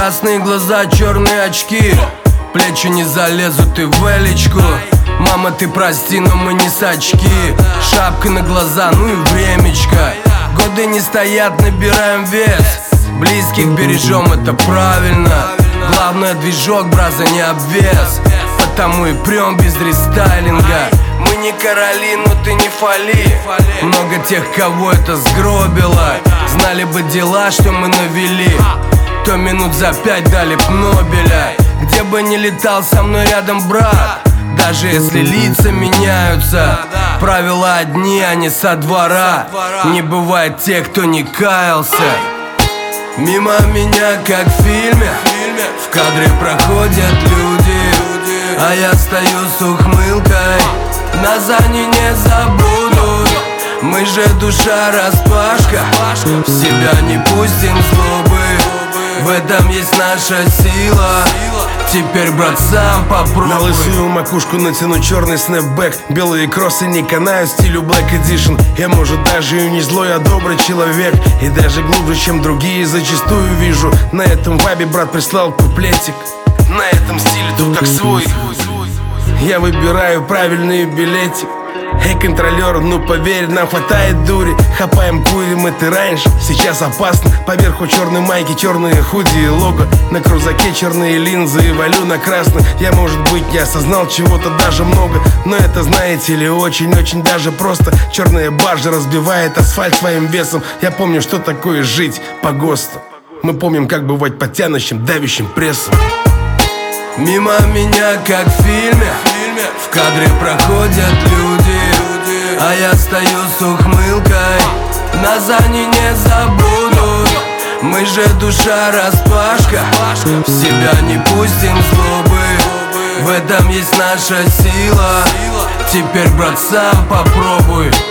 Красные глаза, черные очки, плечи не залезут и в элечку. Мама, ты прости, но мы не сачки. Шапка на глаза, ну и времечко. Годы не стоят, набираем вес. Близких бережем, это правильно. Главное, движок, браза, не обвес. Потому и прем без рестайлинга. Мы не короли, но ты не фали. Много тех, кого это сгробило. Знали бы дела, что мы навели, то минут за 5 дали б Нобеля. Где бы ни летал, со мной рядом брат. Даже если лица меняются, правила одни, а не со двора. Не бывает тех, кто не каялся. Мимо меня, как в фильме, в кадре проходят люди, а я стою с ухмылкой. Нас они не забудут. Мы же душа распашка, в себя не пустим злобы. В этом есть наша сила. Теперь, брат, сам попробуй. На лысую макушку натяну черный снэпбэк. Белые кроссы не канают стилю Black Edition. Я, может, даже и не злой, а добрый человек. И даже глубже, чем другие, зачастую вижу. На этом вайбе брат прислал куплетик. На этом стиле тут как свой. Я выбираю правильный билетик. Эй, контролер, ну поверь, нам хватает дури. Хапаем, курим, это раньше, сейчас опасно. Поверху черной майки, черные худи и лого. На крузаке черные линзы и валю на красный. Я, может быть, не осознал чего-то даже много, но это, знаете ли, очень-очень даже просто. Черная баржа разбивает асфальт своим весом. Я помню, что такое жить по ГОСТу. Мы помним, как бывать под тянущим, давящим прессом. Мимо меня, как в фильме, в кадре проходят люди, а я стою с ухмылкой. Нас они не забудут. Мы же душа распашка, в себя не пустим злобы. В этом есть наша сила. Теперь, брат, сам попробуй.